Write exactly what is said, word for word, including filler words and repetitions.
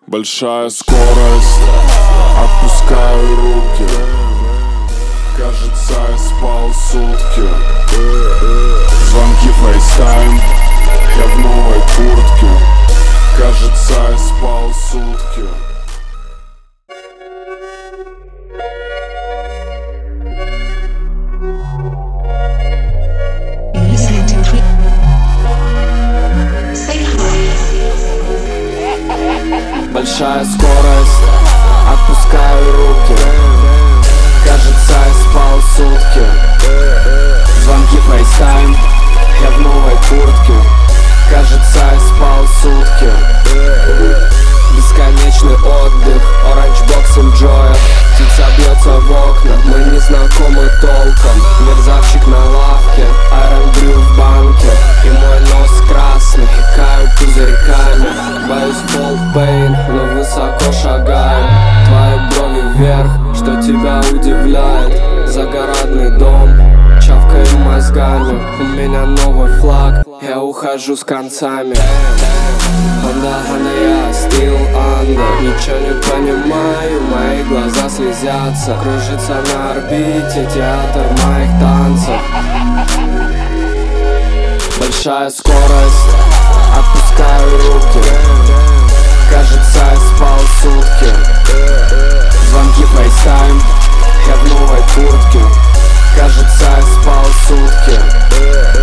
Большая скорость, отпускаю руки. Кажется, я спал сутки. Звонки фейстайм, я в новой куртке. Кажется, я спал сутки. Большая скорость, отпускаю руки. Кажется, я спал сутки. Звонки фейстайм, я в новой куртке. Кажется, я спал сутки. Бесконечный отдых, оранж бокс enjoy. Птица бьется в окна, мы не знакомы толком. Мерзавчик на лавке, айрон брю в банке. И мой нос красный, каю пузырьками. Боюсь фолл пейн, но высоко шагаю. Твои брови вверх, что тебя удивляет. Загородный дом, чавкаю мозгами. У меня новый флаг, я ухожу с концами. Honda, Honda, я still under. Ничего не понимаю, мои глаза слезятся. Кружится на орбите театр моих танцев. Большая скорость, отпускаю руки. Кажется, я спал сутки. Звонки фейстайм, я в новой куртке. Кажется, я спал сутки.